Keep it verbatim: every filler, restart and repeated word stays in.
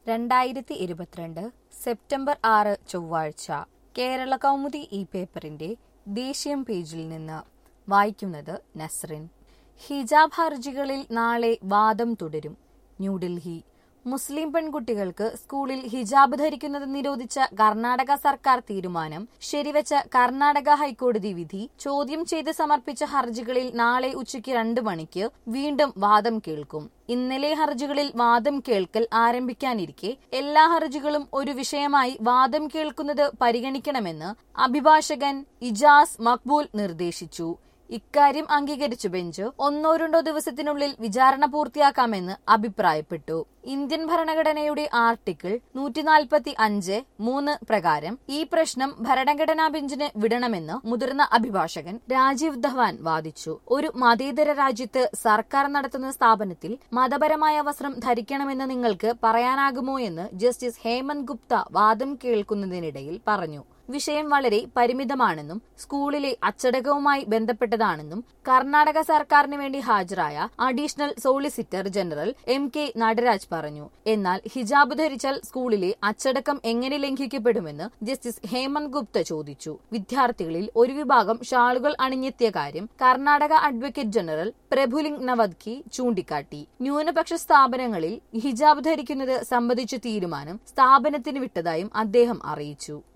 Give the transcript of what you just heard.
രണ്ടായിരത്തി ഇരുപത്തിരണ്ട് സെപ്റ്റംബർ ആറ് ചൊവ്വാഴ്ച കേരള കൗമുദി ഈ പേപ്പറിന്റെ ദേശീയം പേജിൽ നിന്ന് വായിക്കുന്നത് നസ്റിൻ. ഹിജാബ് ഹർജികളിൽ നാളെ വാദം തുടരും. ന്യൂഡൽഹി. മുസ്ലിം പെൺകുട്ടികൾക്ക് സ്കൂളിൽ ഹിജാബ് ധരിക്കുന്നത് നിരോധിച്ച കർണാടക സർക്കാർ തീരുമാനം ശരിവെച്ച കർണാടക ഹൈക്കോടതി വിധി ചോദ്യം ചെയ്ത് സമർപ്പിച്ച ഹർജികളിൽ നാളെ ഉച്ചയ്ക്ക് രണ്ട് മണിക്ക് വീണ്ടും വാദം കേൾക്കും. ഇന്നലെ ഹർജികളിൽ വാദം കേൾക്കൽ ആരംഭിക്കാനിരിക്കെ എല്ലാ ഹർജികളും ഒരു വിഷയമായി വാദം കേൾക്കുന്നത് പരിഗണിക്കണമെന്ന് അഭിഭാഷകൻ ഇജാസ് മക്ബൂൽ നിർദ്ദേശിച്ചു. ഇക്കാര്യം അംഗീകരിച്ച ബെഞ്ച് ഒന്നോ രണ്ടോ ദിവസത്തിനുള്ളിൽ വിചാരണ പൂർത്തിയാക്കാമെന്ന് അഭിപ്രായപ്പെട്ടു. ഇന്ത്യൻ ഭരണഘടനയുടെ ആർട്ടിക്കിൾ നൂറ്റി നാൽപ്പത്തി അഞ്ച് മൂന്ന് പ്രകാരം ഈ പ്രശ്നം ഭരണഘടനാ ബെഞ്ചിന് വിടണമെന്ന് മുതിർന്ന അഭിഭാഷകൻ രാജീവ് ധവാൻ വാദിച്ചു. ഒരു മതേതര രാജ്യത്ത് സർക്കാർ നടത്തുന്ന സ്ഥാപനത്തിൽ മതപരമായ വസ്ത്രം ധരിക്കണമെന്ന് നിങ്ങൾക്ക് പറയാനാകുമോ എന്ന് ജസ്റ്റിസ് ഹേമന്ത് ഗുപ്ത വാദം കേൾക്കുന്നതിനിടയിൽ പറഞ്ഞു. വിഷയം വളരെ പരിമിതമാണെന്നും സ്കൂളിലെ അച്ചടക്കവുമായി ബന്ധപ്പെട്ടതാണെന്നും കർണാടക സർക്കാരിന് വേണ്ടി ഹാജരായ additional solicitor general M K Nataraj പറഞ്ഞു. എന്നാൽ ഹിജാബ് ധരിച്ചാൽ സ്കൂളിലെ അച്ചടക്കം എങ്ങനെ ലംഘിക്കപ്പെടുമെന്ന് ജസ്റ്റിസ് ഹേമന്ത് ഗുപ്ത ചോദിച്ചു. വിദ്യാർത്ഥികളിൽ ഒരു വിഭാഗം ഷാളുകൾ അണിഞ്ഞെത്തിയ കാര്യം കർണാടക അഡ്വക്കേറ്റ് ജനറൽ പ്രഭുലിംഗ് നവദ്കി ചൂണ്ടിക്കാട്ടി. ന്യൂനപക്ഷ സ്ഥാപനങ്ങളിൽ ഹിജാബ് ധരിക്കുന്നത് സംബന്ധിച്ച തീരുമാനം സ്ഥാപനത്തിന് വിട്ടതായും അദ്ദേഹം അറിയിച്ചു.